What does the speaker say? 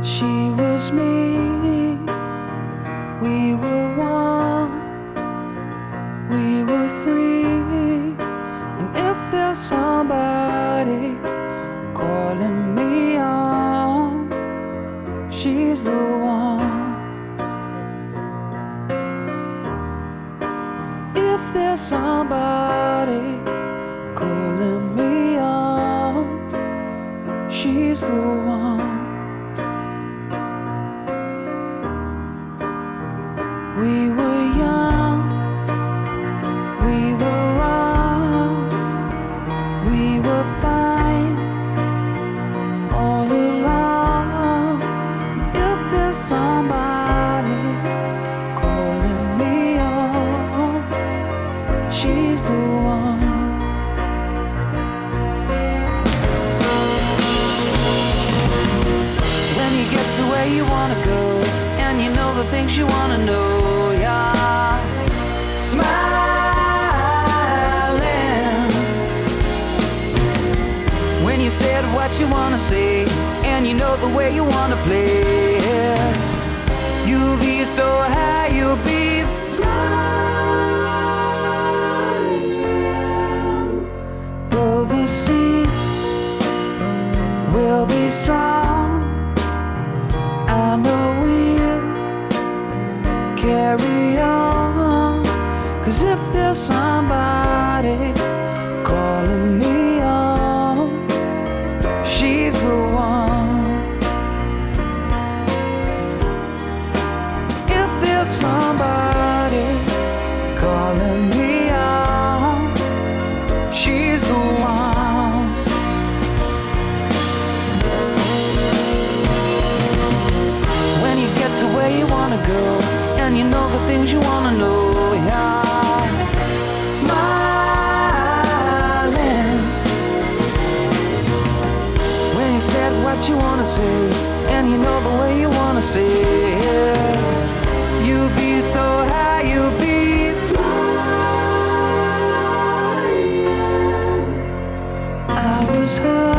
She was me, we were one, we were free. And if there's somebody calling me on, she's the one. If there's somebody calling me on, she's the one. We were young, we were wrong, we were fine all along. If there's somebody calling me on, she's the one. When you get to where you wanna go, and you know the things you wanna know, yeah. Smiling. When you said what you wanna say, and you know the way you wanna play, you'll be so high, you'll be flying. Though the sea will be strong, I know we'll carry on. 'Cause if there's somebody calling me on, she's the one. If there's somebody calling me on, she's the one. When you get to where you wanna go, and you know the things you wanna know, yeah. Smiling. When you said what you wanna say, and you know the way you wanna say it, you'll be so high, you'll be flying. I was hurt.